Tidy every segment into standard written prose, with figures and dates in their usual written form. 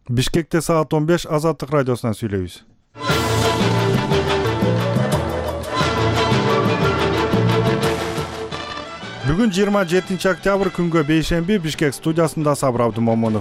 Бишкекте саат 15 Азаттык радиосунан сүйлөйбүз. Бүгүн 27 октябрь күнгө бейшемби Бишкек студиясында Сабыр Абдымомунов.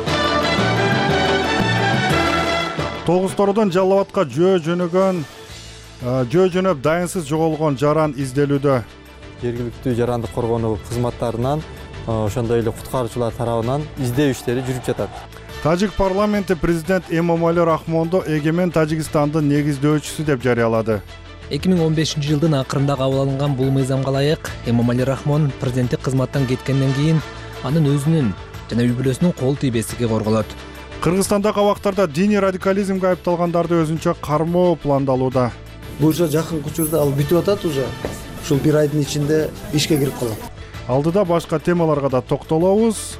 Тогуз-тородон Жалал Абадка жөө жөнөп дайынсыз жоголгон жаран изделүүдө. Жергиликтүү жарандык коргонуу кызматтарынан, ошондой эле куткаруучулар тарабынан издөө иштери жүрүп жатат. Тажик парламенти президент Эмомали Рахмонду эгемен Тажикстандын негиздөөчүсү деп жарыялады. 2015 жылдын акырында кабыл алынган бул мыйзамга ылайык Эмомали Рахмон президенттик кызматтан кеткенден кийин анын өзүнүн жана үй бүлөсүнүн кол тийбестиги корголот. Кыргызстандагы абактарда диний радикализмге айыпталгандарды өзүнчө кармоо пландалууда. Бул жакын учурда ал бүтүп атат уже. Ушул бир айдын ичинде ишке кирип калат. Алдыда башка темаларга да токтолобуз.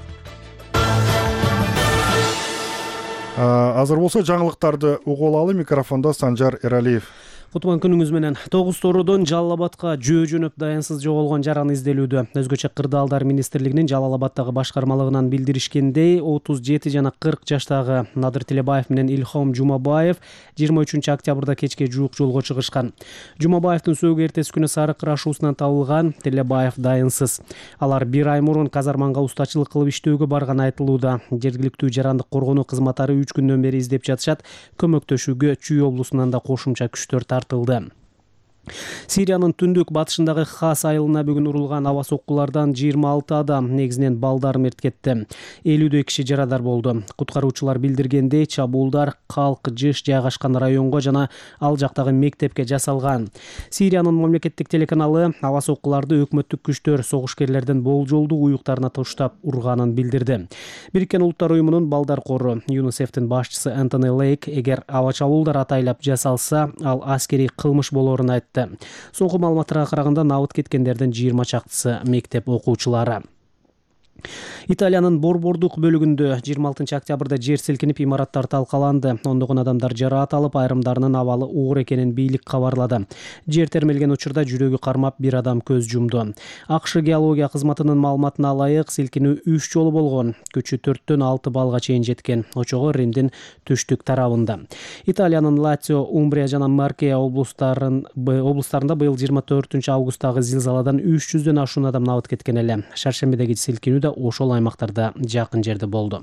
Азыр болсо жаңылыктарды угуп алалы. Микрофондо Санжар Эралиев. Кутман күнүңүз менен. Тогуз-тородон Жалал Абадка жөө жөнөп дайынсыз жоголгон жаран изделүүдө. Өзгөчө Кырдаалдар министрлигинин Жалал Абадтагы башкармалыгынан билдиришкендей, 37 жана 40 жаштагы Надыр Телебаев менен Илхом Жумабаев 23 октябрда кечке жуук жолго чыгышкан. Жумабаевдин сөөгү эртеси күнү Сарык ырашуусунан табылган. Телебаев дайынсыз. Алар бир ай мурун казарманга устачылык кылып иштөөгө барган айтылууда. Жергиликтүү жарандык коргонуу кызматтары 3 күндөн бери издеп жатышат. Көмөктөшүүгө Чүй облусунан да кошумча күчтөр тартылды. Сириянын түндүк батышындагы Хас айылына бүгүн урулган аба соккулардан 26 адам, негизинен балдар мерт кетти. 50 киши жарадар болду. Куткаруучулар билдиргендей, чабуулдар Калк Жыш жайгашкан районго жана ал жактагы мектепке жасалган. Сириянын мамлекеттик телеканалы аба соккуларды өкмөттүк күчтөр согушкерлердин болжолдуу уюктарына туштап урганын билдирди. Бириккен Улуттар уюмунун балдар кору ЮНИСЕФтин башчысы Энтони Лейк эгер аба чабуулдар атайлап жасалса, ал аскерий кылмыш болоорун айтты. Соңку маалыматтарга караганда набыт кеткендердин 20 чактысы мектеп окуучулары. Италиянын борбордук бөлүгүндө 26 октябрда жер силкинип имараттар талкаланды. Ондогон адамдар жараат алып, айрымдарынын абалы оор экенин бийлик кабарлады. Жер термелген учурда жүрөгү кармап бир адам көз жумду. АКШ геология кызматынын маалыматына ылайык силкинүү 3 жолу болгон. Күчү 4-төн 6 балга чейин жеткен. Очогу Римдин түштүк тарабында. Италиянын Лацио, Умбрия жана Маркия облустарында быйыл 24 августтагы зилзаладан 300дөн ашуун адам набыт кеткен эле. Шаршембидеги силкинүү ошол аймактарда жакын жерде болду.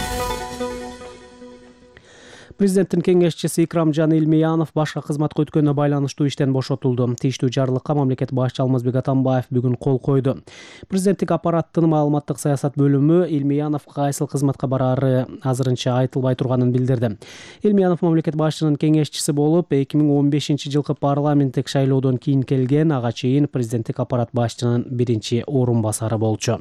Президенттин кеңешчиси Икрамжан Илмиянов башка кызматка өткөнүнө байланыштуу иштен бошотулду. Тийиштүү жарлыкка мамлекет башчы Алмазбек Атамбаев бүгүн кол койду. Президенттик аппараттын маалыматтык саясат бөлүмү Илмиянов кайсыл кызматка бараары азырынча айтылбай турганын билдирди. Илмиянов мамлекет башчынын кеңешчиси болуп 2015 жылкы парламенттик шайлоодон кийин келген, ага чейин президенттик аппарат башчынын биринчи орун басары болчу.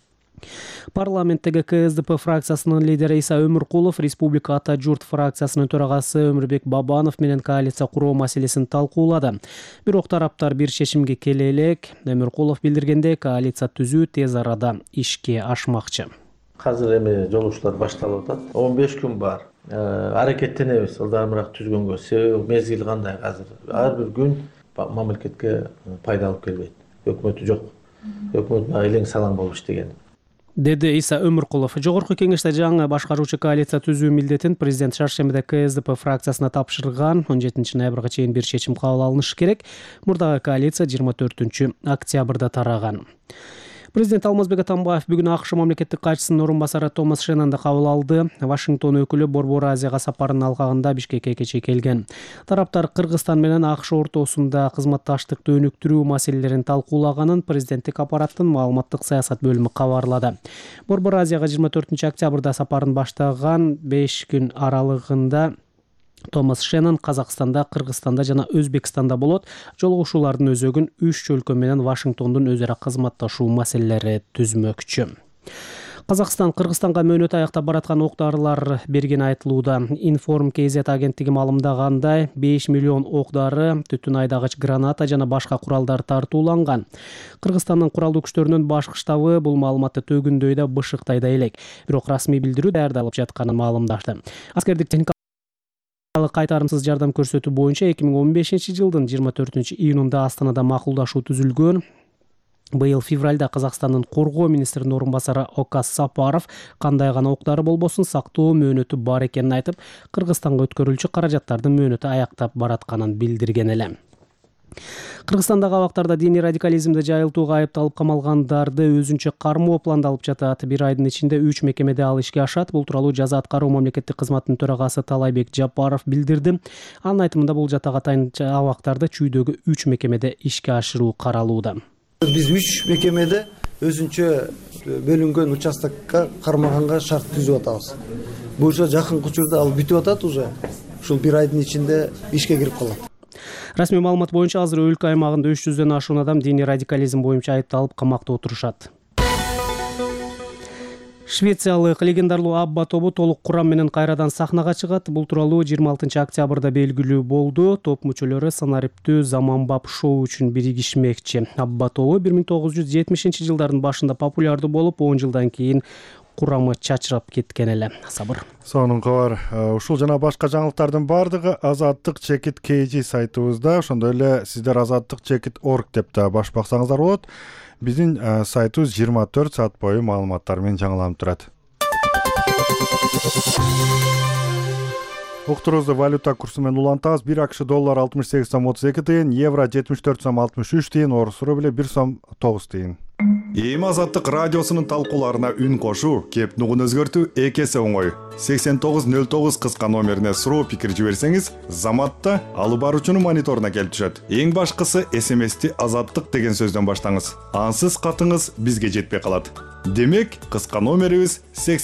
Парламенттеги КСДП фракциясынын лидери Иса Өмүркулов Республика Ата Журт фракциясынын төрагасы Өмүрбек Бабанов менен коалиция куруу маселесин талкуулады. Бирок тараптар бир чечимге келе элек. Өмүркулов билдиргендей, коалиция түзүү тез арада ишке ашмакчы. Азыр эми жолугушуулар башталып атат. 15 күн бар. Аракеттенебиз ылдамыраак түзгөнгө. Себеби мезгил кандай азыр? Ар бир күн мамлекетке пайда алып келбейт. Өкмөтү жок. Өкмөт элең салаң болуп иштеген. Деди Иса Өмүркулов. Жогорку кеңеште жаңы башкаруучу коалиция түзүү милдетин президент шаршембиде КСДП фракциясына тапшырган. 17 ноябрга чейин бир чечим кабыл алынышы керек. Мурдагы коалиция 24 октябрда тараган. Президент Алмазбек Атамбаев бүгүн АКШ мамлекеттик катчысынын орун басары Томас Шеннонду кабыл алды. Вашингтон өкүлү Борбор Азияга сапарын алкагында Бишкекке кечээ келген. Тараптар Кыргызстан менен АКШ ортосунда кызматташтыкты өнүктүрүү маселелерин талкуулаганын президенттик аппараттын маалыматтык саясат бөлүмү кабарлады. Борбор Азияга 24 октябрда сапарын баштаган 5 күн аралыгында Томас Шеннон Казакстанда, Кыргызстанда жана Өзбекстанда болот. Жолугушуулардын өзөгүн 3 өлкө менен Вашингтондун өзара кызматташуу маселелери түзмөкчү. Казакстан Кыргызстанга мөөнөт аяктап бараткан ок-дарылар берген айтылууда. Inform KZ агенттиги маалымдагандай 5 миллион ок-дары, түтүн айдагыч граната жана башка куралдар тартууланган. Кыргызстандын куралдуу күчтөрүнүн башкы штабы бул маалыматты төгүндөйдө бышыктайда элек. Бирок расмий билдирүү даярдалып жатканын маалымдашты. Аскердик кайтарымсыз жардам көрсөтүү боюнча 2015 жылдын 24 июнунда Астанада макулдашуу түзүлгөн. Быйыл февралда Казакстандын коргоо министринин орун басары Окас Сапаров кандай гана октары болбосун сактоо мөөнөтү бар экенин айтып, Кыргызстанга өткөрүлчү каражаттардын мөөнөтү аяктап баратканын билдирген эле. Кыргызстандагы абактарда диний радикализмди жайылтууга айыпталып камалгандарды өзүнчө кармоо пландалып жатат. Бир айдын ичинде 3 мекемеде ал ишке ашат. Бул тууралуу жаза аткаруу мамлекеттик кызматтын төрагасы Талайбек Жапаров билдирди. Анын айтымында бул жатак атайынча абактарды чүйдөгү 3 мекемеде ишке ашыруу каралууда. Биз 3 мекемеде өзүнчө бөлүнгөн участокко кармаганга шарт түзүп атабыз. Буга жакынкы учурда ал бүтүп атат уже. Ушул бир айдын ичинде ишке кирип калат. Расмий маалымат боюнча азыр өлкө аймагында 300дөн ашуун адам диний радикализм боюнча айыпталып камакта отурушат. Швециялык легендарлуу Абба тобу толук курам менен кайрадан сахнага чыгат. Бул тууралуу 26 октябрда белгилүү болду. Топ мүчөлөрү санариптүү заманбап шоу үчүн биригишмекчи. Абба тобу 1970-жылдардын башында популярдуу болуп, 10 жылдан кийин курамы чачырап кеткен эле. Сабыр. Сонун кабар. Ушул жана башка жаңылыктардын бардыгы Азаттык чекит KG сайтыбызда, ошондой эле сиздер azattikchekit.org деп да баш баксаңыздар болот. Биздин сайтыбыз 24 саат бою маалыматтар менен жаңыланып турат. Уктурубузду валюта курсу менен улантабыз. 1 акш доллар 68 сом 32 тыйын, евро 74 сом 63 тыйын, орус рубли 1 сом 9 тыйын. Эми Азаттык радиосунун талкууларына үн кошуу, кеп нугун өзгөртүү экесе оңой. 8909 кыска номерине суроо пикир жиберсеңиз, заматта алып баруучунун мониторуна келип түшөт. Эң башкысы SMS-ти Азаттык деген сөздөн баштаңыз. Ансыз катыңыз бизге жетпей калат. Демек, кыска номерибиз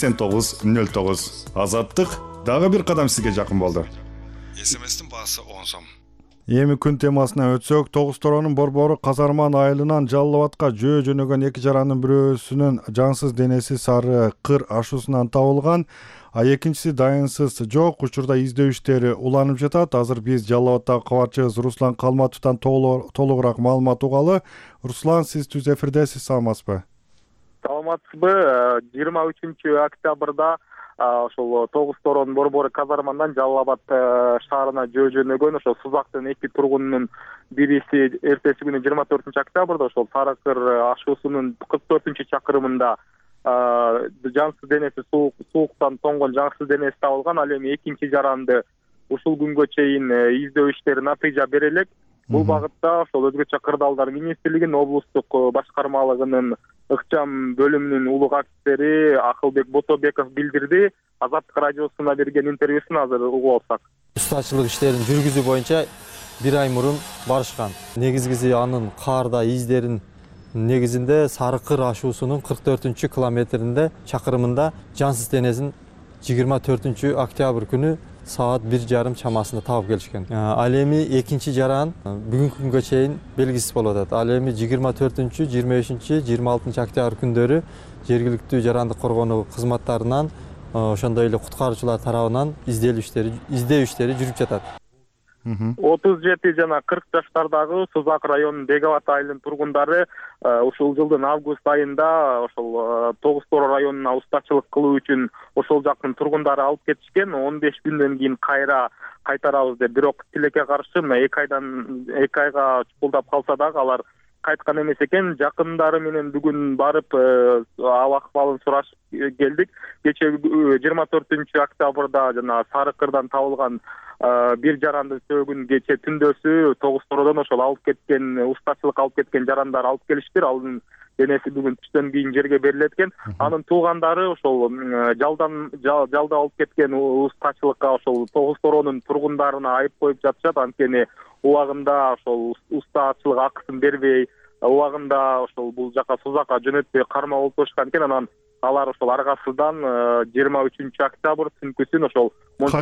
8909. Азаттык дагы бир кадам сизге жакын болду. SMS-тин баасы 10 сом. Эми күн темасына өтсөк, Тогуз Торонун борбору Казарман айылынан Жалал абадка жөө жөнөгөн 2 жарандын бирөөсүнүн жансыз денеси Сары Кыр ашуусунан табылган, а экинчиси дайынсыз жок. Учурда издөө иштери уланып жатат. Азыр биз Жалал абаддагы кабарчыбыз Руслан Калматовдон толугураак маалымат угалы. Руслан, сиз түз эфирдесиз, саламатсызбы? Саламатсызбы. 23 октябрда ошол Тогуз Торон борбору казармандан Жалал абад шаарына жөө жөнөгөн ошол Сузактын 2 тургунунун бириси эртеси күнү 24 октябрда ошол Сары Кыр ашуусунун 44 чакырымында жансыз денеси сууктан тоңгон жансыз денеси табылган. Ал эми экинчи жаранды ушул күнгө чейин издөө иштери натыйжа бере элек. Бул багытта ошол өзгөчө кырдаалдар министрлигинин облустук башкармалыгынын ыкчам бөлүмүнүн улук офицери Акылбек Ботобеков билдирди. Азаттык радиосуна берген интервьюсун азыр угуп алсак. Ustaçılık işlerini жүргүзүү боюнча бир ай мурун барышкан. Негизгиси анын каарда издерин негизинде Сары Кыр ашуусунун 44-километринде чакырымында жансыз денесин 24 октябрь күнү саат 1:30 чамасында таап келишкен. Ал эми экинчи жаран бүгүнкү күнгө чейин белгисиз болуп атат. Ал эми 24, 25, 26 октябрь күндөрү жергиликтүү жарандык коргонуу кызматтарынан ошондой эле куткаруучулар тарабынан издөө иштери жүрүп жатат. 37 жана 40 жаштардагы Сузак районунун Бегабат айылынын тургундары ушул жылдын август айында ошол Тогуз Торон районуна устачылык кылуу үчүн ошол жактын тургундары алып кетишкен. 15 күндөн кийин кайтарабыз деп, бирок тилекке каршы 2 айга чукулдап калса дагы алар кайткан эмес экен. Жакындары менен бүгүн барып абак-абалын сурашып келдик. Кечээ 24 октябрда жана Сары Кырдан табылган бир жарандын сөөгүн кечээ түндөсү Тогуз Тородон ошол алып кеткен, устачылык алып кеткен жарандар алып келиштир. Алын денеси бүгүн түштөн кийин жерге берилет экен. Анын туугандары ошол жалда алып кеткен устачылыкка ошол Тогуз Торонун тургундарына айып коюп жатышат. Анткени убагында ошол устачылык акысын бербей, убагында ошол бул жака Сузакка жөнөтпөй карма болуп турушкан экен. Анан алар ошол аргасыздан 23 октябрь түнкүсүн ошол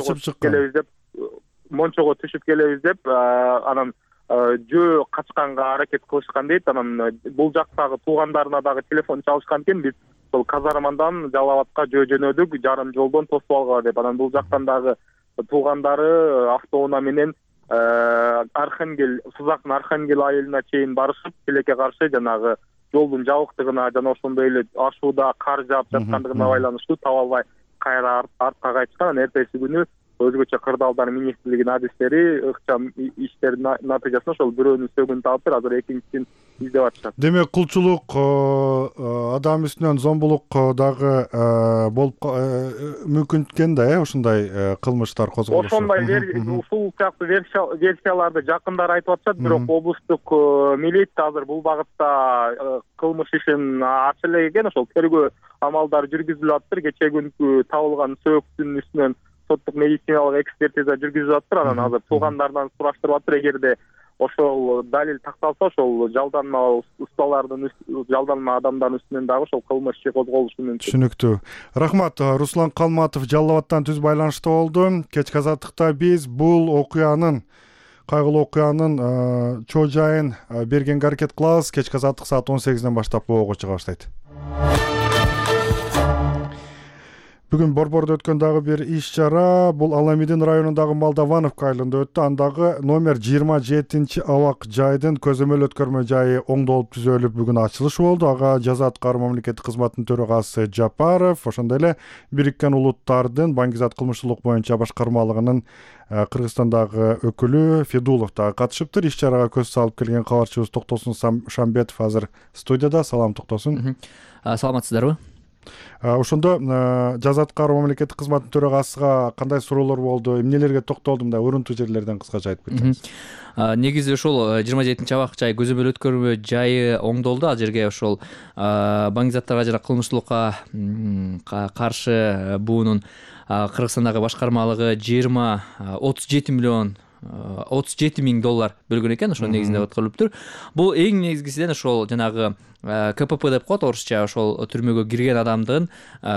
Мончого түшүп келебиз деп, анан жөө качканга аракет кылышкан дейт. Анан бул жактагы туугандарына дагы телефон чалышкан экен. Биз ошол казармандан Жалал абадка жөө жөнөдүк, жарым жолдон тосуп алгыла деп. Анан бул жактан дагы туугандары автоунаа менен Сузактын Архангел айылына чейин барышып, тилекке каршы жанагы жолдун жабыктыгына жана ошондой эле ашууда кар жаап жаткандыгына байланыштуу таба албай кайра артка кайтышкан. Эртеси күнү өзгөчө кырдаалдар министрлигинин адистери ыкчам иштердин натыйжасында ошол бирөөнүн сөөгүн таапты, азыр экинчисин издеп атышат. Демек кулчулук, адам үстүнөн зомбулук дагы болуп мүмкүн экен да, ушундай кылмыштар козголушу. Ошондой ушул сыяктуу версияларды жакындар айтып атышат, бирок облустук милиция азыр бул багытта кылмыш ишин ача элек экен. Ошол тергөө амалдары жүргүзүлүп атыптыр. Кечээ күнкү табылган сөөктүн үстүнөн соттук медициналык экспертиза жүргүзүлүп атыптыр. Анан азыр туугандардан сураштырып атыптыр. Эгерде ошол далил такталса, ошол жалданма усталардын, жалданма адамдардын үстүнөн дагы ошол кылмыш иши козголушу мүмкүн. Түшүнүктүү. Рахмат. Руслан Калматов Жалал Абадтан түз байланышта болду. Кечки азаттыкта биз бул окуянын, кайгылуу окуянын чоо жайын бергенге аракет кылабыз. Кечки азаттык саат 18-ден баштап ого чыга баштайт. Бүгүн Борбордо өткөн дагы бир иш-чара бул Аламидин районундагы Молдовановка айылында өттү. Андагы номер 27 абак жайдын көзөмөл өткөрмө жайы оңдолуп түзөлүп бүгүн ачылышы болду. Ага жаза аткаруу мамлекеттик кызматтын төрагасы Жапаров, ошондой эле Бириккен Улуттардын Баңгизат кылмыштуулук боюнча башкармалыгынын Кыргызстандагы өкүлү Федулов да катышыптыр. Иш-чарага көз салып келген кабарчыбыз Токтосун Шамбетов азыр студияда. Салам, Токтосун. Саламатсыздарбы? Ошондо жаза аткаруу мамлекеттик кызматтын төрагасыга кандай суроолор болду, эмнелерге токтолдум да өрүнтүү жерлерден кыскача айтып кетсеңиз. Негизи ошол 27 абак жай көзөмөл өткөрмө жайы оңдолду. Ал жерге ошол Баңгизаттарга жана кылмыштуулукка каршы буунун Кыргызстандагы башкармалыгы 37 миллион $37,000 бөлгөн экен. Ошонун негизинде өткөрүлүптүр. Бул эң негизгисинен ошол жанагы КПП деп коет орусча, ошол түрмөгө кирген адамдын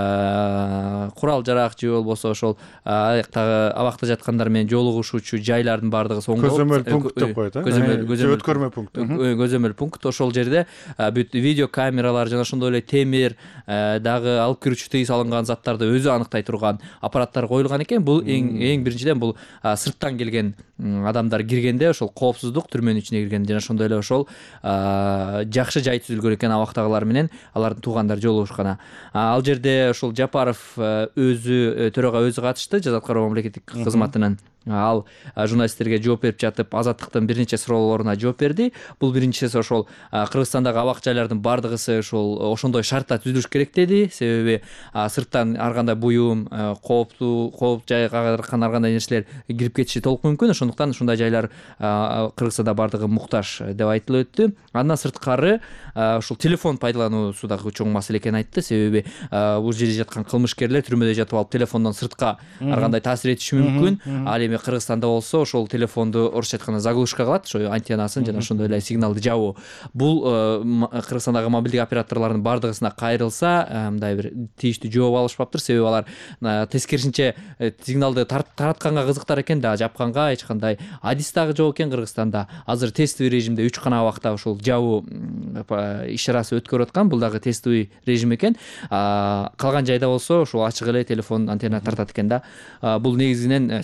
курал жарак же болбосо ошол абакта жаткандар менен жолугушуучу жайлардын баардыгы соңдолуп, көзөмөл пункт деп коет, өткөрмө пункт. Көзөмөл пункт. Ошол жерде бүт видео камералар жана ошондой эле темир дагы алып кирүүчү тыйым салынган заттарды өзү аныктай турган аппараттар коюлган экен. Бул эң биринчиден бул сырттан келген адамдар киргенде ошол коопсуздук, түрмөнүн ичине кирген жана ошондой эле ошол жакшы жай түзүлгөн экен абактагылар менен алардын туугандары жолугушкана. Ал жерде ошол Жапаров өзү төрага өзү катышты, жаза аткаруу мамлекеттик кызматынын. Ал журналисттерге жооп берип жатып, азаттыктын бир нече суроолоруна жооп берди. Бул биринчиси ошол Кыргызстандагы абак жайлардын баардыгысы ошондой шартта түзүлүш керек деди. Себеби сырттан ар кандай буюм, кооп жайга ар кандай нерселер кирип кетиши толук мүмкүн. Ошондуктан ушундай жайлар Кыргызстанда баардыгы муктаж деп айтылып өттү. Андан сырткары ушул телефон пайдалануусу дагы чоң маселе экенин айтты. Себеби бул жерде жаткан кылмышкерлер түрмөдө жатып алып телефондон сыртка ар кандай таасир этиши мүмкүн. Ал эми Кыргызстанда болсо ошол телефонду орусча айтканда заглушка кылат, ошо антеннасын жана ошондой эле сигналды жабуу. Бул Кыргызстандагы мобилдик операторлордун баардыгысына кайрылса, мындай бир тийиштүү жооп алышпаптыр. Себеби алар тескерисинче сигналды таратканга кызыктар экен да, жапканга эч кандай адис дагы жок экен Кыргызстанда. Азыр тестовый режимде 3 гана абакта ошол жабуу иш-чарасы өткөрүп аткан. Бул дагы тестовый режим экен. Калган жайда болсо ошол ачык эле телефон антенна тартат экен да. Бул негизинен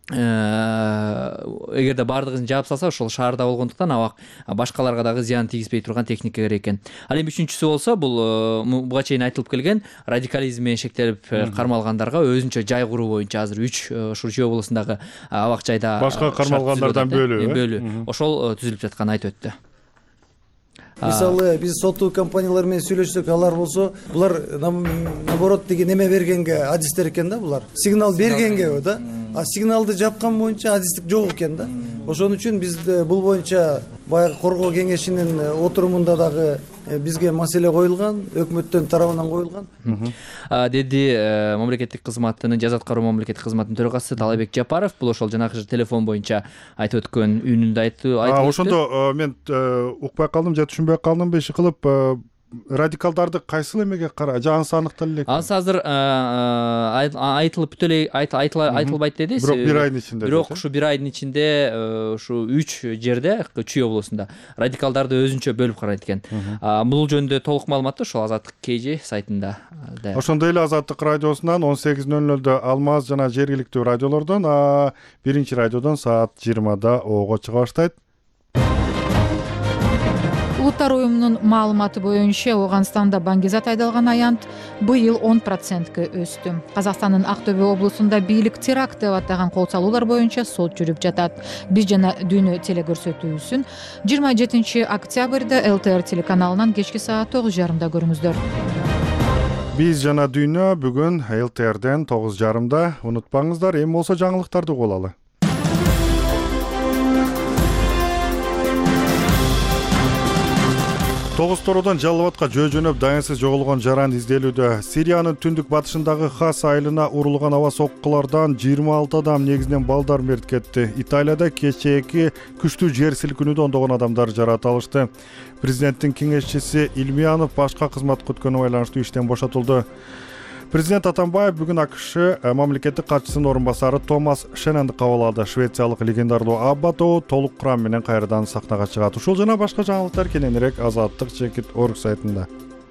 эгерде баардыгын жаап салса, ошол шаарда болгондуктан абак башкаларга дагы зыян тийгизбей турган техника керек экен. Ал эми үчүнчүсү болсо, бул буга чейин айтылып келген радикализм менен шектелип кармалгандарга өзүнчө жай куруу боюнча азыр 3 ушул Чүй облусундагы абак жайда башка кармалгандардан бөлүү ошол түзүлүп жатканын айтып өттү. Мисалы биз соттуу компаниялар менен сүйлөшсөк, алар болсо булар наоборот деген неме бергенге адистер экен да, булар сигнал бергенге да, а сигналды жапкан боюнча адистик жок экен да. Ошон үчүн биз бул боюнча баягы коргоо кеңешинин отурумунда дагы бизге маселе коюлган, өкмөттүн тарабынан коюлган, деди мамлекеттик кызматтын жаза аткаруу мамлекеттик кызматтын төрагасы Талайбек Жапаров. Бул ошол жанагы телефон боюнча айтып өткөн үнүндө айтты. Ошондо мен укпай калдым же түшүнбөй калдымбы, иши кылып радикалдарды кайсыл эмеге кара жансы аныктала элек. Анысы азыр айтылып бүт эле айтылбайт деди. Бирок бир айдын ичинде. Бирок ушу бир айдын ичинде ушу 3 жерде Чүй облусунда радикалдарды өзүнчө бөлүп карайт экен. Бул жөнүндө толук маалыматты ошол Азаттык KG сайтында. Ошондой эле Азаттык радиосунан 18:00 Алмаз жана жергиликтүү радиолордон, биринчи радиодон саат 20:00 ого чыга баштайт. Улуттар уюмунун маалыматы боюнча Ооганстанда баңгизат айдалган аянт быйыл 10%ке өстү. Казакстандын Актөбө облусунда бийлик теракт деп атаган кол салуулар боюнча сот жүрүп жатат. Биз жана дүйнө телекөрсөтүүсүн 27 октябрда ЛТР телеканалынан кечки саат 9:30 көрүңүздөр. Биз жана дүйнө бүгүн ЛТРден 9:30. Унутпаңыздар, эми болсо жаңылыктарды угулалы. Тогуз тородон Жалал Абадка жөө-жөнөп даянсыз жоголгон жаран изделүүдө. Сириянын түндүк батышындагы Хас айылына урулган аба соккулардан 26 адам, негизинен балдар мерт кетти. Италияда кечээки күчтүү жер силкинүүдө ондогон адамдар жаракат алышты. Президенттин кеңешчиси Илмиянов башка кызмат күткөнүнө байланыштуу иштен бошотулду. Президент Атамбаев бүгүн АКШ мамлекеттик катчысынын орун басары Томас Шененди кабыл алды. Швециялык легендарлуу Абба тобу толук курам менен кайрадан сахнага чыгат. Ушул жана башка жаңылыктар кененирээк Азаттык.org сайтында.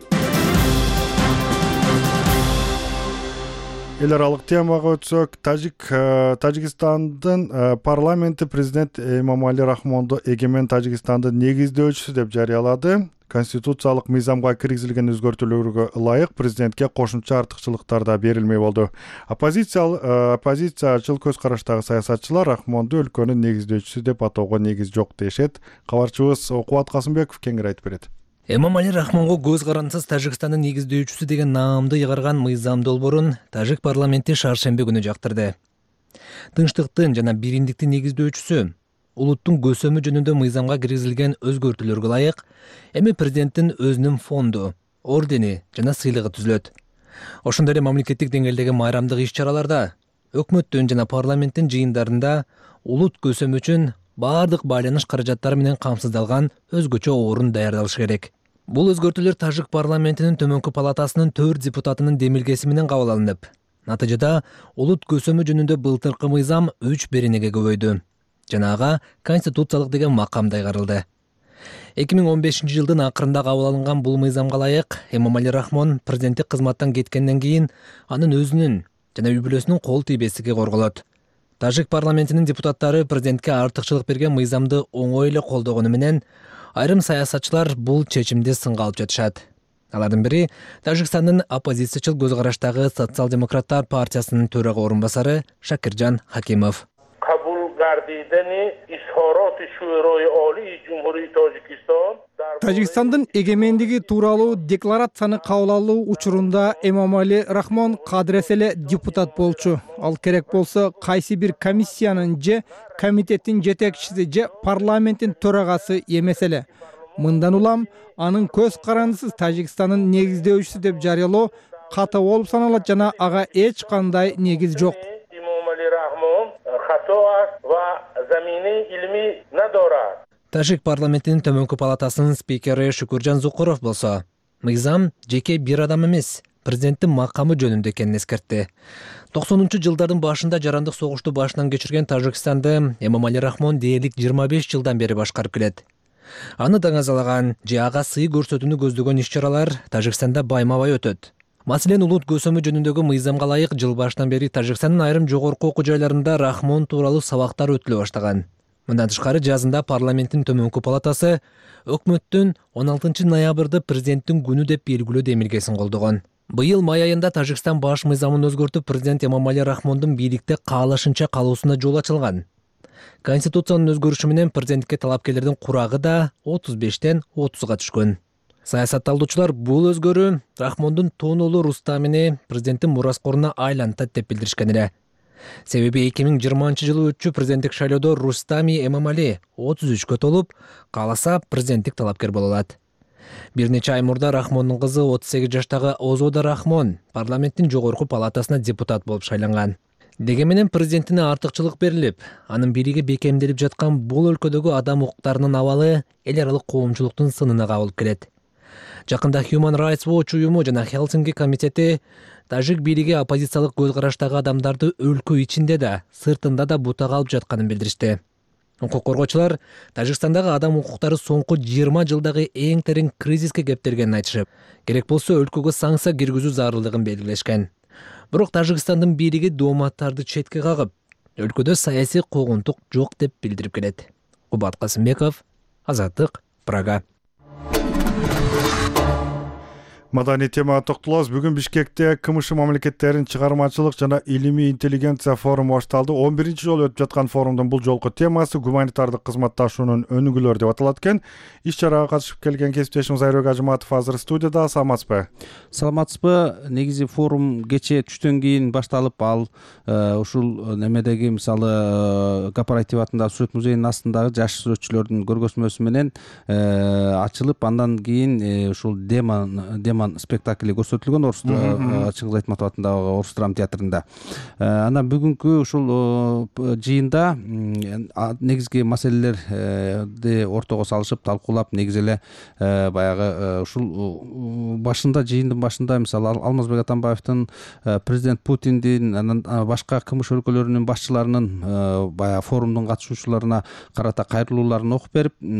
Эл аралык темага өтсөк, Тажикстандын парламенти президент Эмомали Рахмонду эгемен Тажикстандын негиздөөчүсү деп жарыялады. Конституциялык мыйзамга киргизилген өзгөртүүлөргө ылайык президентке кошумча артыкчылыктар да берилмей болду. Оппозициячыл көз караштагы саясатчылар Рахмонду өлкөнүн негиздөөчүсү деп атоого негиз жок дешет. Кабарчыбыз Окубат Касымбеков кеңири айтып берет. Эмомали Рахмонго көз карансыз Тажикстандын негиздөөчүсү деген наамды ыйгарган мыйзам долбоорун Тажик парламенти шаршемби күнү жактырды. Тынчтыктын жана биримдиктин негиздөөчүсү улуттун көсөмү жөнүндө мыйзамга киргизилген өзгөртүүлөргө ылайык эми президенттин өзүнүн фонду, ордени жана сыйлыгы түзүлөт. Ошондой эле мамлекеттик деңгээлдеги майрамдык иш-чараларда, өкмөттүн жана парламенттин жыйындарында улут көсөмү үчүн баардык байланыш каражаттары менен камсыздалган өзгөчө орун даярдалышы керек. Бул өзгөртүүлөр Тажик парламентинин төмөнкү палатасынын 4 депутатынын демилгеси менен кабыл алынып, натыйжада улут көсөмү жөнүндө былтыркы мыйзам 3 беренеге көбөйдү. Жана ага конституциялык деген макам дайгарылды. 2015 жылдын акырында кабыл алынган бул мыйзамга ылайык Эмомали Рахмон президенттик кызматтан кеткенден кийин анын өзүнүн жана үй бүлөсүнүн кол тийбестиги корголот. Тажик парламентинин депутаттары президентке артыкчылык берген мыйзамды оңой эле колдогону менен айрым саясатчылар бул чечимди сынга алып жатышат. Алардын бири Тажикстандын оппозициячыл көз караштагы Социал-демократтар партиясынын төрага орун басары Шакиржан Хакимов. Тажикстандын эгемендиги тууралуу декларацияны кабыл алуу учурунда Эмомали Рахмон кадырес эле депутат болчу. Ал керек болсо кайсы бир комиссиянын же комитеттин жетекчиси же парламенттин төрагасы эмес эле. Мындан улам анын көз карандысыз Тажикстандын негиздөөчүсү деп жарыялоо катуу болуп саналат жана ага эч кандай негиз жок. Тажик парламентинин төмөнкү палатасынын спикери Шукуржан Зукуров болсо, мыйзам жеке бир адам эмес, президенттин макамы жөнүндө экенин эскертти. 90-жылдардын башында жарандык согушту башынан кечирген Тажикстанды Эмомали Рахмон дээрлик 25 жылдан бери башкарып келет. Аны даңазалаган же ага сый көрсөтүүнү көздөгөн иш-чаралар Тажикстанда байма-бай өтөт. Маселен, улут көсөмү жөнүндөгү мыйзамга ылайык жыл башынан бери Тажикстандын айрым жогорку окуу жайларында Рахмон тууралуу сабактар өтүлө баштаган. Мындан тышкары жазында парламенттин төмөнкү палатасы өкмөттүн 16 ноябрда президенттин күнү деп белгилөө демилгесин колдогон. Быйыл май айында Тажикстан баш мыйзамын өзгөртүп, президент Эмомали Рахмондун бийликте каалашынча калуусуна жол ачылган. Конституциянын өзгөрүшү менен президентке талапкерлердин курагы да 35тен 30га түшкөн. Саясатталуучулар бул өзгөрүү Рахмондун тоон уулу Рустамини президенттин мураскоруна айлантат деп билдиришкен эле. Себеби 2020 жылы өтчү президенттик шайлоодо Рустами Эмомали 33кө толуп, кааласа президенттик талапкер боло алат. Бир нече ай мурда Рахмондун кызы 38 жаштагы Озода Рахмон парламенттин жогорку палатасына депутат болуп шайланган. Дегени менен президентине артыкчылык берилип, анын бийлиги бекемделип жаткан бул өлкөдөгү адам укуктарынын абалы эл аралык коомчулуктун сынына кабылып келет. Жакында Human Rights Watch уюму жана Хелсинки комитети Тажик бийлиги оппозициялык көз караштагы адамдарды өлкө ичинде да, сыртында да бутага алып жатканын билдиришти. Укук коргоочулар Тажикстандагы адам укуктары соңку 20 жылдагы эң терең кризиске кептелгенин айтышып, керек болсо өлкөгө санкция киргизүү зарылдыгын белгилешкен. Бирок Тажикстандын бийлиги дооматтарды четке кагып, өлкөдө саясий куугунтук жок деп билдирип келет. Кубат Касымбеков, Азаттык, Прага. Маданий темага токтолобуз. Бүгүн Бишкекте КМШ мамлекеттеринин чыгармачылык жана илимий интеллигенция форуму башталды. 11-чи жолу өтүп жаткан форумдун бул жолку темасы гуманитардык кызматташуунун өнүгүүлөрү деп аталат экен. Иш чарага катышып келген кесиптешим Айрбек Ажыматов азыр студияда. Саламатсызбы? Саламатсызбы? Негизи форум кечээ түштөн кийин башталып, ал ушул немедеги мисалы кооператив атындагы сүрөт музейинин астындагы жаш сүрөтчүлөрдүн көргөзмөсү менен ачылып, андан кийин ушул деман спектакли көрсөтүлгөн Чыңгыз Айтматов атындагы Орус драма театрында. Анан бүгүнкү ушул жыйында негизги маселелерди ортого салышып, талкуулап, негизи эле баягы ушул башында, жыйындын башында мисалы Алмазбек Атамбаевдин, президент Путиндин, анан башка КМШ өлкөлөрүнүн башчыларынын баягы форумдун катышуучуларына карата кайрылууларын окуп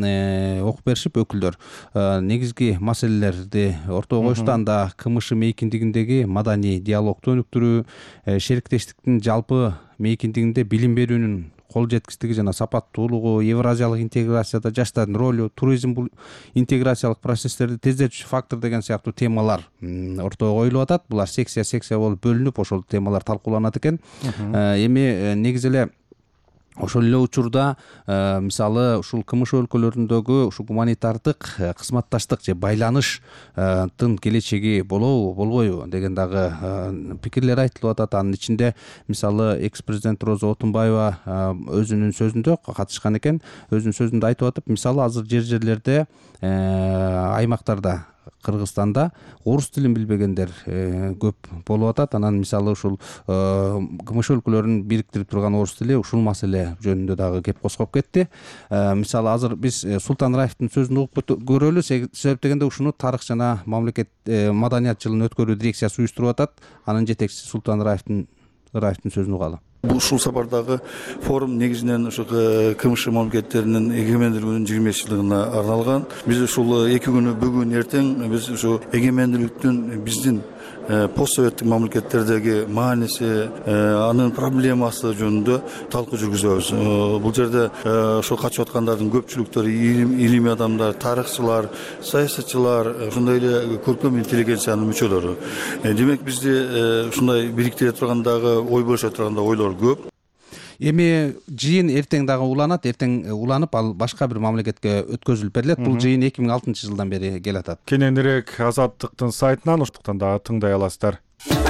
беришип, өкүлдөр негизги маселелерди ортого коюшту. Анда КМШ мейкиндигиндеги маданий диалогду өнүктүрүү, шериктештиктин жалпы мейкиндигинде билим берүүнүн кол жеткичтиги жана сапаттуулугу, евразиялык интеграцияда жаштардын ролу, туризм бул интеграциялык процесстерди тездетүүчү фактор деген сыяктуу темалар ортого коюлуп атат. Булар секция болуп бөлүнүп, ошол темалар талкууланат экен. Эми негизи эле ошол эле учурда мисалы ушул КМШ өлкөлөрүндөгү ушу гуманитардык кызматташтык же байланыштын келечеги болобу, болбойбу деген дагы пикирлер айтылып атат. Анын ичинде мисалы экс-президент Роза Отунбаева өзүнүн сөзүндө катышкан экен. Өзүнүн сөзүндө айтып атып, мисалы азыр жерлерде, аймактарда, Кыргызстанда орус тилин билбегендер көп болуп атат. Анан мисалы ушул КМШ өлкөлөрүн бириктирип турган орус тили ушул маселе жөнүндө дагы кеп козгоп кетти. Мисалы азыр биз Султан Раевдин сөзүн угуп көрөлү. Себеп дегенде ушуну тарых жана мамлекет маданият жылын өткөрүү дирекциясы уюштуруп атат. Анын жетекчиси Султан Раевдин сөзүн угалы. Ушул сапардагы форум негизинен ушу КМШ мамлекеттеринин эгемендүүлүгүнүн 25-жылдыгына арналган. Биз ушул 2 күнү бүгүн эртең биз ушу эгемендүүлүктүн биздин постсоветтик мамлекеттердеги мааниси, анын проблемасы жөнүндө талкуу жүргүзөбүз. Бул жерде ошол качып аткандардын көпчүлүктөрү илимий адамдар, тарыхчылар, саясатчылар, ошондой эле көркөм интеллигенциянын мүчөлөрү. Демек бизди ушундай бириктире тургандагы, ой бөлүшө турганда ойлор көп. Эми жыйын эртең дагы уланат. Эртең уланып, ал башка бир мамлекетке өткөзүлүп берилет. Бул жыйын 2006-жылдан бери келатат. Кененирээк Азаттыктын сайтынан ошондуктан дагы тыңдай аласыздар.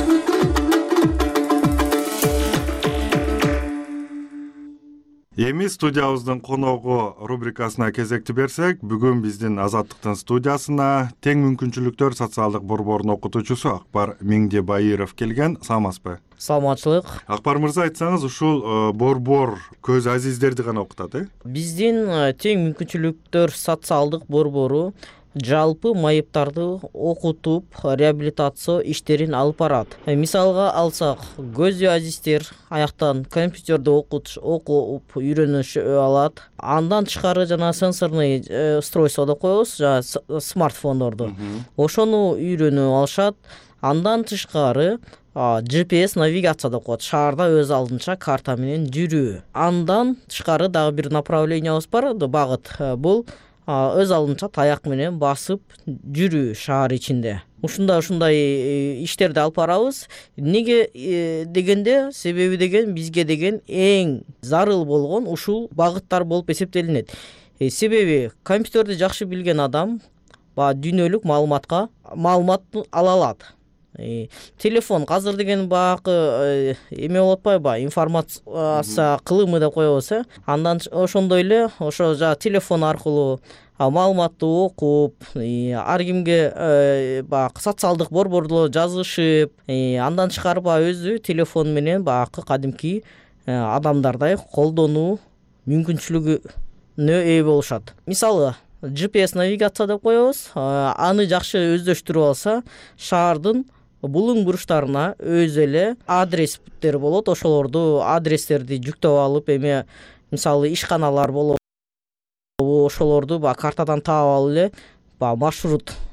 Эми студиябыздын коногу рубрикасына кезекти берсек, бүгүн биздин Азаттыктын студиясына тең мүмкүнчүлүктөр социалдык борборунун окутуучусу Акбар Миңдибайыров келген. Саламатсызбы? Саламатчылык. Акбар мырза, айтсаңыз, ушул борбор көз азиздерди гана окутат, Биздин тең мүмкүнчүлүктөр социалдык борбору жалпы майыптарды окутуп, реабилитация иштерин алып барат. Мисалга алсак, көз азиздер аяктан компьютерди окуп үйрөнүшө алат. Андан тышкары жана сенсорный устройство деп коебуз, смартфондорду. Ошону үйрөнүп алышат. Андан тышкары GPS навигация деп коет. Шаарда өз алдынча карта менен жүрүү. Андан тышкары дагы бир направлениябыз бар, багыт. Бул өз алдынча таяк менен басып жүрүү шаар ичинде. Ушундай иштерди алып барабыз. Неге дегенде, себеби деген бизге деген эң зарыл болгон ушул багыттар болуп эсептелинет. Себеби компьютерди жакшы билген адам дүйнөлүк маалымат ала алат. Телефон азыр деген баягы эме болуп атпайбы, информация кылымы деп коебуз. Андан ошондой эле ошо телефон аркылуу маалыматты окуп, ар кимге баягы социалдык борбордо жазышып, андан тышкары өзү телефон менен баягы кадимки адамдардай колдонуу мүмкүнчүлүгүнө ээ болушат. Мисалы, GPS навигация деп коебуз. Аны жакшы өздөштүрүп алса, шаардын булуң буруштарына өз эле адрестер болот. Ошолорду адрестерди жүктөп алып, эме мисалы ишканалар болот. Ошолорду картадан таап алып эле маршрут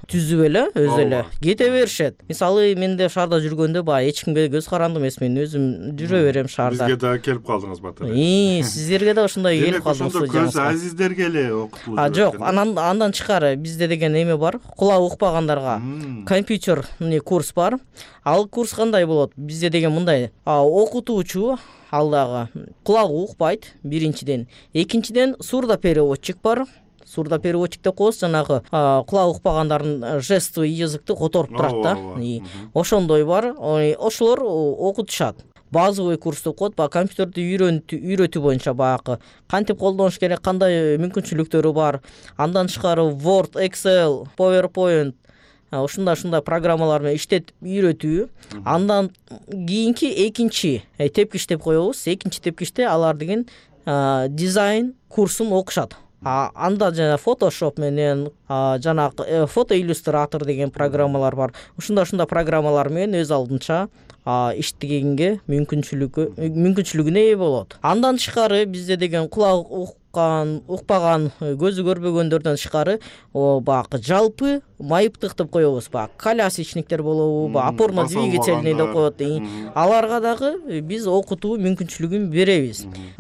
түзүп эле өзү эле кете беришет. Мисалы менде шаарда жүргөндө баягы эч кимге көз карандым эмес, мен өзүм жүрө берем шаарда. Бизге да келип калдыңыз батыр. Сиздерге да ошондой келип калдым. Демек ошондо көз азиздерге эле окутулуп жүрөт. Жок, андан тышкары бизде деген эме бар. Кулагы укпагандарга компьютер курс бар. Ал курс кандай болот? Бизде деген мындай, окутуучу ал дагы кулагы укпайт биринчиден. Экинчиден сурдопереводчик бар. Сурдопереводчик деп коебуз, жанагы кулагы укпагандардын жестовый языкты которуп турат да. Ошондой бар. Ошолор окутушат. Базовый курс деп коет, компьютерди үйрөтүү боюнча баягы кантип колдонуш керек, кандай мүмкүнчүлүктөрү бар. Андан тышкары Word, Excel, PowerPoint ушундай программалар менен иштетип үйрөтүү. Андан кийинки экинчи тепкич деп коебуз. Экинчи тепкичте алар деген дизайн курсун окушат. Анда жана Photoshop менен жана фотоиллюстратор деген программалар бар. Ушундай программалар менен өз алдынча иштегенге мүмкүнчүлүгүнө ээ болот. Андан тышкары бизде деген кулагы укпаган, көзү көрбөгөндөрдөн тышкары баягы жалпы майыптык деп коебуз. Колясочниктер болобу, опорно-двигательный деп коет. Аларга дагы биз окутуу мүмкүнчүлүгүн беребиз.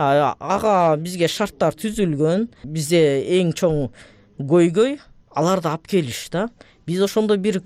Ага бизге шарттар түзүлгөн. Бизде эң чоң көйгөй аларды алып келиш да. Биз ошондо бир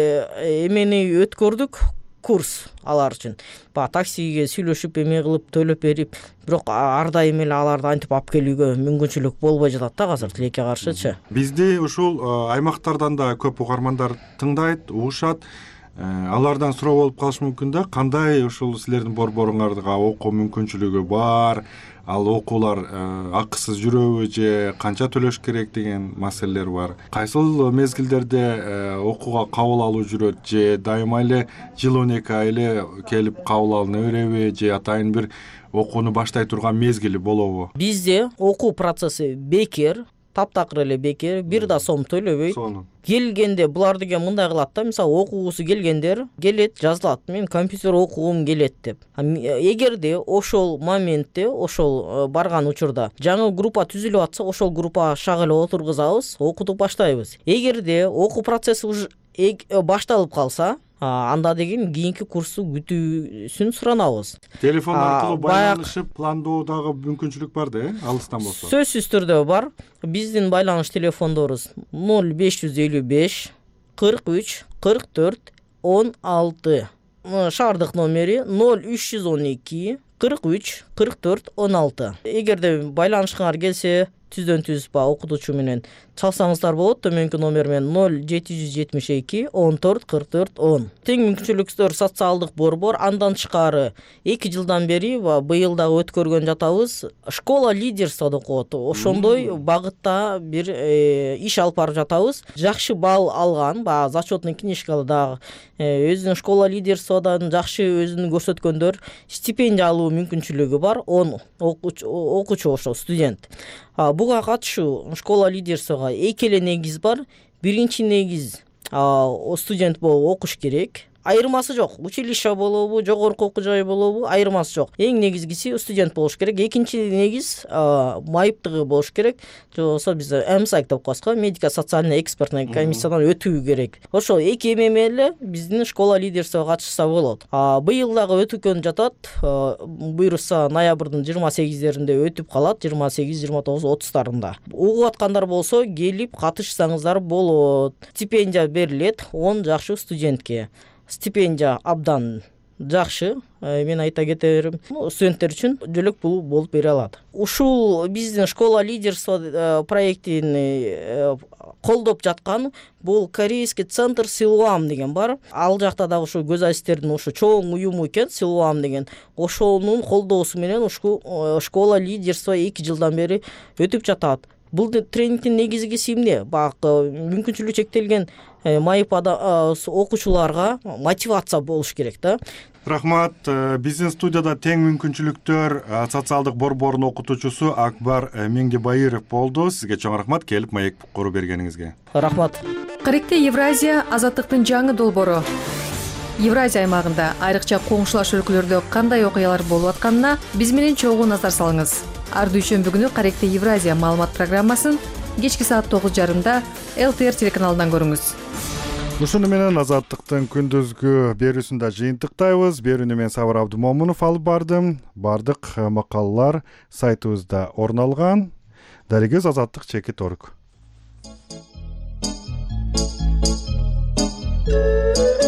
эмени өткөрдүк, курс алар үчүн. Таксиге сүйлөшүп, эме кылып, төлөп берип, бирок ар дайым эле аларды антип алып келүүгө мүмкүнчүлүк болбой жатат да азыр тилекке каршычы. Бизди ушул аймактардан да көп угармандар тыңдайт, угушат. Алардан суроо болуп калышы мүмкүн да, кандай ушул силердин борборуңарга окуу мүмкүнчүлүгү бар? Ал окуулар акысыз жүрөбү же канча төлөш керек деген маселелер бар. Кайсыл мезгилдерде окууга кабыл алуу жүрөт же дайыма эле жыл 12 ай эле келип кабыл алына береби же атайын бир окууну баштай турган мезгили болобу? Бизде окуу процесси бекер, таптакыр эле бекер, бир да сом төлөбөйт. Келгенде булар деген мындай кылат да, мисалы окугусу келгендер келет, жазылат, мен компьютер окугум келет деп. Эгерде ошол моментте, ошол барган учурда жаңы группа түзүлүп атса, ошол группага шак эле отургузабыз, окутуп баштайбыз. Эгерде окуу процесси уже башталып калса, анда деген кийинки курсту күтүүсүн суранабыз. Телефон аркылуу байланышып пландоодагы мүмкүнчүлүк бар да, алыстан болсо. Сөзсүз түрдө бар. Биздин байланыш телефондорубуз 0555 43 44 16. Шаардык номери 0312 43 44 16. Эгерде байланышыңар келсе, түздөн түз окутуучу менен чалсаңыздар болот. Төмөнкү номер менен 0772 14 44 10. Тең мүмкүнчүлүктөр социалдык борбор. Андан тышкары 2 жылдан бери быйыл да өткөргөн жатабыз. Школа лидерства деп коет. Ошондой багытта бир иш алып барып жатабыз. Жакшы балл алган, зачетный книжкада дагы өзүнүн школа лидерствадан жакшы өзүн көрсөткөндөр стипендия алуу мүмкүнчүлүгү бар. 10 окуучу ошо студент. Буга катышуу школа лидерствага эки эле негиз бар. Биринчи негиз студент болуп окуш керек. Айырмасы жок. Училище болобу, жогорку окуу жай болобу, айырмасы жок. Эң негизгиси студент болуш керек. Экинчи негиз майыптыгы болуш керек. Же болбосо биз МСАК деп коебуз, медико-социальный экспертный комиссиядан өтүү керек. Ошол эки эме эле биздин школа лидерствага катышса болот. Быйыл дагы өткөн жатат. Буйрса ноябрдын 28-деринде өтүп калат, 28, 29, 30-тарында. Угуп аткандар болсо келип катышсаңыздар болот. Стипендия берилет 10 жакшы студентке. Стипендия абдан жакшы. Мен айта кетерим, студенттер үчүн жөлөк пул болуп бере алат. Ушул биздин школа лидерства проектин колдоп жаткан бул корейский центр Силуам деген бар. Ал жакта дагы ушу көз азистердин ушу чоң уюму экен, Силуам деген. Ошонун колдоосу менен ушул школа лидерства 2 жылдан бери өтүп жатат. Бул тренингдин негизгиси эмне? Мүмкүнчүлүгү чектелген майып окуучуларга мотивация болуш керек да. Рахмат. Биздин студияда тең мүмкүнчүлүктөр социалдык борборунун окутуучусу Акбар Меңдебайыров болду. Сизге чоң рахмат, келип маек куруп бергениңизге. Рахмат. Каректе Евразия азаттыктын жаңы долбоору. Евразия аймагында айрыкча коңшулаш өлкөлөрдө кандай окуялар болуп атканына биз менен чогуу назар салыңыз. Ар дүйшөмбү күнү Каректе Евразия маалымат программасын кечки саат 9:30 ЛТР телеканалынан көрүңүз. Ушуну менен Азаттыктын күндүзгү берүүсүндө жыйынтыктайбыз. Берүүнү мен Сабыр Абдымомунов алып бардым. Бардык макалалар сайтыбызда орун алган. Дарегез Азаттык чекит орг.